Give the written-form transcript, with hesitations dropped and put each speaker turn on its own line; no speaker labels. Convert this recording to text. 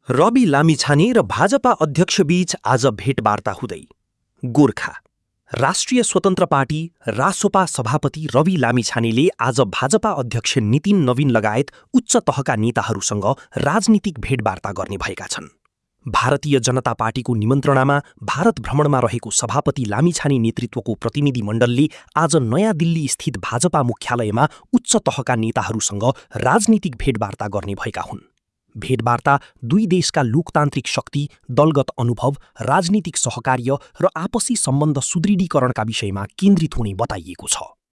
रवि लामिछाने र भाजपा अध्यक्षबीच आज भेटवार्ता हुँदै। गोर्खा राष्ट्रिय स्वतन्त्र पार्टी रासोपा सभापति रवि लामिछानेले आज भाजपा अध्यक्ष नितिन नवीन लगायत उच्च तहका नेताहरूसँग राजनीतिक भेटवार्ता गर्ने भएका छन्। भारतीय जनता पार्टीको निमन्त्रणामा भारत भ्रमणमा रहेको सभापति लामिछाने नेतृत्वको प्रतिनिधि मण्डलले आज नयाँ दिल्ली स्थित भाजपा मुख्यालयमा उच्च तहका नेताहरूसँग राजनीतिक भेटवार्ता गर्ने भएका हुन्। भेटवार्ता दुई देशका लोकतान्त्रिक शक्ति, दलगत अनुभव, राजनीतिक सहकार्य र आपसी सम्बन्ध सुदृढीकरणका विषयमा केन्द्रित हुने बताइएको छ।